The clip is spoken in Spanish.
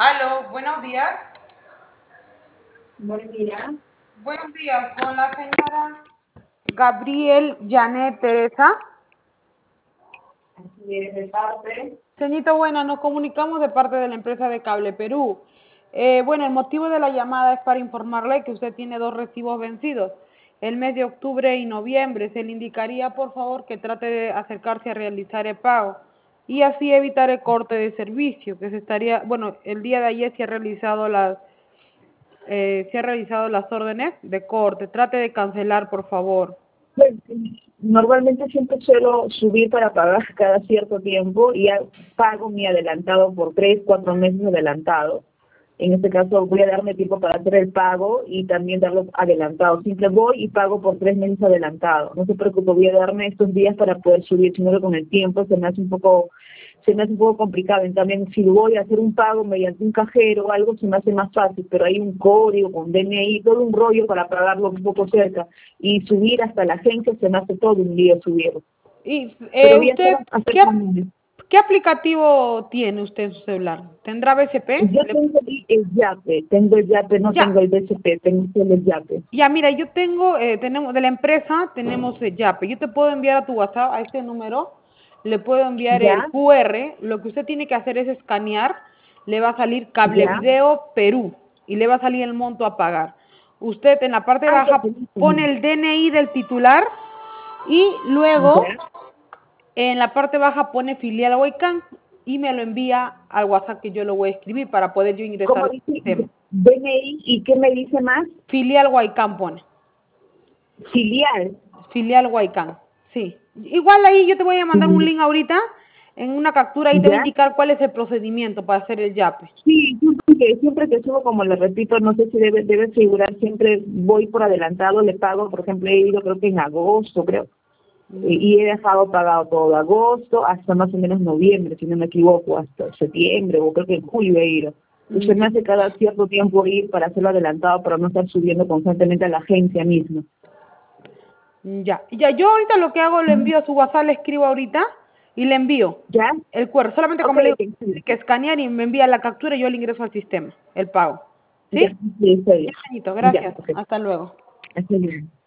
Aló, buenos días. Buen día. Buenos días, con la señora Gabriel Janet Teresa. Así es, de parte. Señorita buena, nos comunicamos de parte de la empresa de Cable Perú. Bueno, el motivo de la llamada es para informarle que usted tiene dos recibos vencidos, el mes de octubre y noviembre. Se le indicaría, por favor, que trate de acercarse a realizar el pago y así evitar el corte de servicio, que se estaría, bueno, el día de ayer se ha realizado las órdenes de corte. Trate de cancelar, por favor. Pues, normalmente siempre suelo subir para pagar cada cierto tiempo y ya pago mi adelantado por 3, 4 meses adelantado. En este caso voy a darme tiempo para hacer el pago y también darlo adelantado. Siempre voy y pago por 3 meses adelantado. No se preocupe, voy a darme estos días para poder subir, sino que con el tiempo se me hace un poco complicado. En cambio, si voy a hacer un pago mediante un cajero o algo, se me hace más fácil, pero hay un código con DNI, todo un rollo para pagarlo un poco cerca. Y subir hasta la agencia se me hace todo un lío subir. Y Pero voy a hacer usted, hasta ¿qué, el lunes. qué aplicativo tiene usted en su celular? ¿Tendrá BCP? Yo tengo el Yape, no Ya, tengo el BCP, tengo solo el Yape. ya, mira, yo tenemos de la empresa, tenemos Yape. Yo te puedo enviar a tu WhatsApp, a este número, le puedo enviar el ¿Ya? QR. Lo que usted tiene que hacer es escanear, le va a salir Cable ¿Ya? Video Perú y le va a salir el monto a pagar. Usted en la parte Ah, ya, baja pone buenísimo. el DNI del titular y luego ¿Ya? en la parte baja pone filial Huaycán y me lo envía al WhatsApp que yo lo voy a escribir para poder yo ingresar ¿Cómo al dice? sistema. DNI, ¿y qué me dice más? Filial Huaycán pone. Filial. Filial Huaycán. Sí. Igual ahí yo te voy a mandar un Sí. link ahorita, en una captura, ahí te va a ¿Ya? indicar cuál es el procedimiento para hacer el yape. Sí, siempre que subo, como le repito, no sé si debe figurar, siempre voy por adelantado, le pago, por ejemplo, he ido creo que en agosto, creo, Mm, y he dejado pagado todo agosto hasta más o menos noviembre, si no me equivoco, hasta septiembre o creo que en julio he ido. Entonces me ya, hace cada cierto tiempo ir para hacerlo adelantado, para no estar subiendo constantemente a la agencia misma. ya. Ya, yo ahorita lo que hago, le envío a su WhatsApp, le escribo ahorita y le envío ¿Ya? el QR. Solamente Ok, como le digo, ok, tiene sí. que escanear y me envía la captura y yo le ingreso al sistema, el pago. ¿Sí? Ya, sí, está Ya, bien. Anito, Ya, gracias. ok. Hasta luego. Está bien.